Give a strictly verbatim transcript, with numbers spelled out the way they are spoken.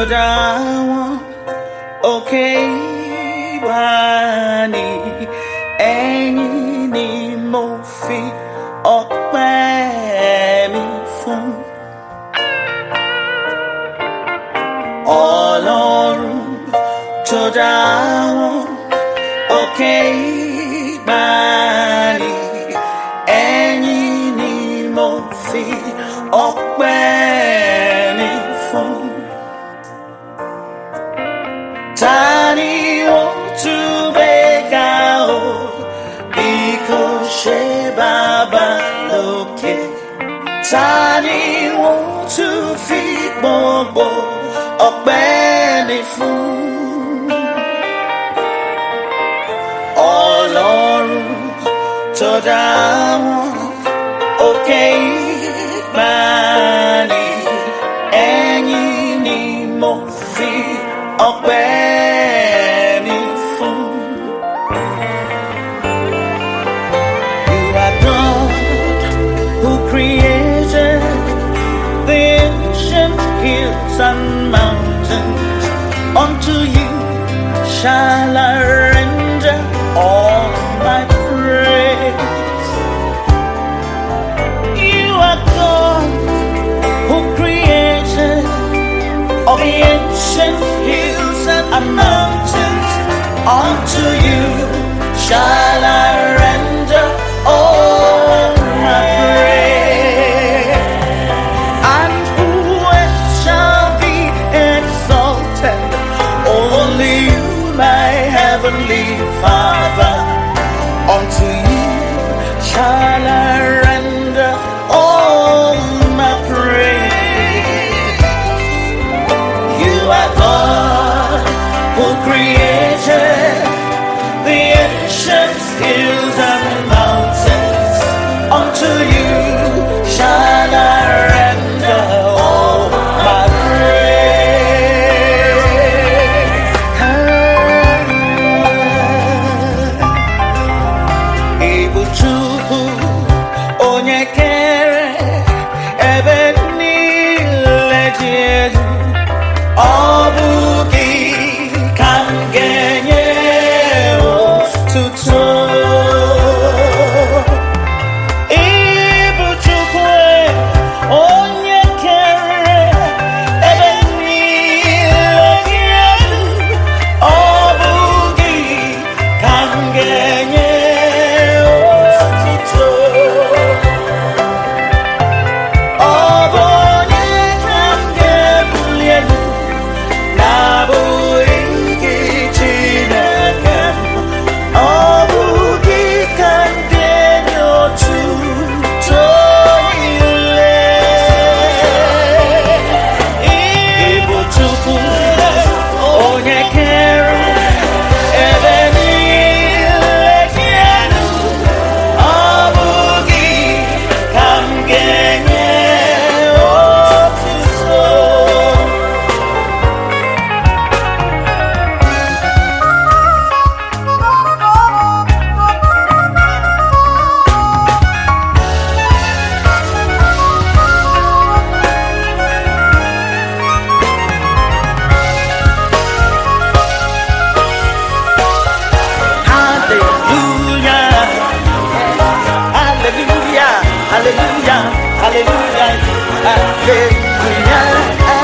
Down, okay, bani, ẹ̀yin ni mo fi ọpẹ́ mi fún. Ọlọ́run tó dá wọn, okay, bani, ẹ̀yin ni mo fi ọpẹ́ mi fún. Tani o tún bẹ́ẹ̀ o bí kò ṣe Baba lókè. Tani o tún fi gbogbo ọpẹ́ mi fún. Ọlọ́run tó dá wọn, òkè ìgbàanì, ẹ̀yin ni mo fi ọpẹ́ mi fún. You are God who created the ancient hills and mountains. Unto you shall I render all my praise. You are God who created all the ancient hills and mountains. Unto you shall I render all my praise. And who else shall be exalted? Only you, my heavenly Father. Unto you shall I render all my praise. You are God who created the ancient hills and mountains. Unto you shall I render all my praise. Ibuchuku onye kere ebe niile dị elu, ọ bụ gị ka m ga-enye otuto. Ịbụ Chukwu onye kere ebe niile dị elu, ọ bụ gị ka m ga-enye otuto. Ọ bụ onye ka m ga-ebuli elu, na-abụghị gị Chineke m. Ọ bụ gị ka m ga-enye otuto niile. Ịbụ Chukwu onye kere ebe niile dị elu, ọ bụ gị ka m ga-enye otuto. Hallelujah, hallelujah, hallelujah, hallelujah.